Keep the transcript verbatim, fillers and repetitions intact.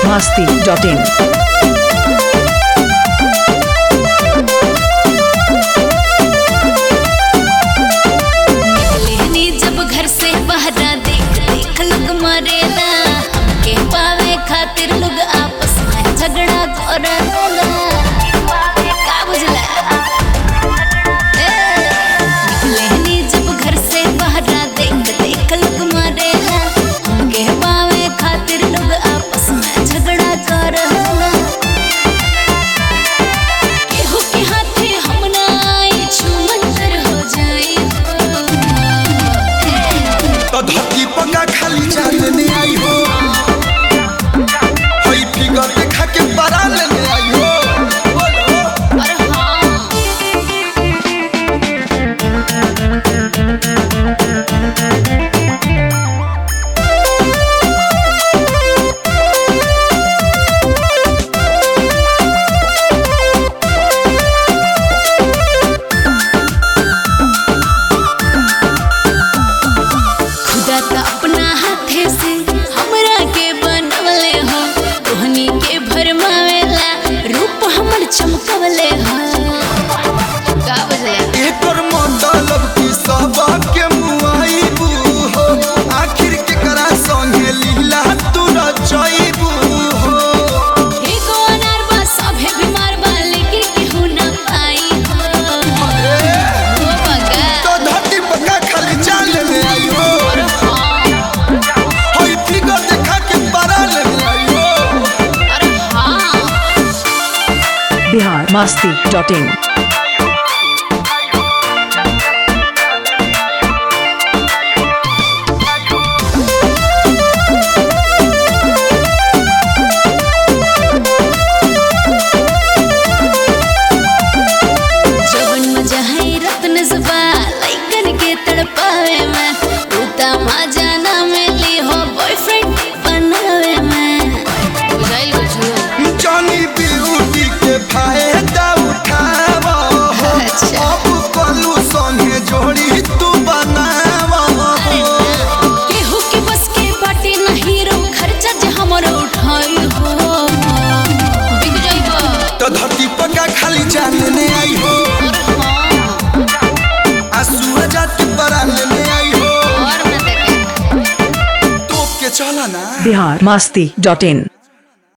masti dot in. झगड़ा करला का बुझला लेनी जब घर से बाहर देख देख लोग मरेला के पावे खातिर लोग आपस में झगड़ा करला केहू के हाथे हम ना आई छुमंतर हो जाई तो धरती पका खाली चांदनी आई हो देखा के बरा लेने आई हो अरे हाँ खुदा का अपना हाथे से हमरा के बनवले हो के भरमावेला रूप हमर चमकवले ह का बजले एकर मतलब की सब के मुआईबू हो आखिर के करा संगे लीला तू रचईबू हो एको अनार बा सभे बीमार बा लेकिन केहू ना पाई हो ओ बगा तो धरती पका खाली चाल ले आई हो अरे हां होई फिगर देखा के बरा लेने आई हो Bihar masti dot in. जवन मजा है रत्न जुबा लाइकन के तड़पावे में उता मजा ना मिली हो बॉयफ्रेंड बनावे में बुझाइल कुछ जानी ब्यूटी के फायदा उठावा हो अब कलू संगे जोड़ी तू बनावा हो केहू के बस के बाटे नहीं रो खर्चा जे हमर उठाई हो बिक जाइबो तो धरती पका खाली जानने आई हो आंसू जात बरा लेने आई हो और न देखे तो के चला ना Bihar masti dot in.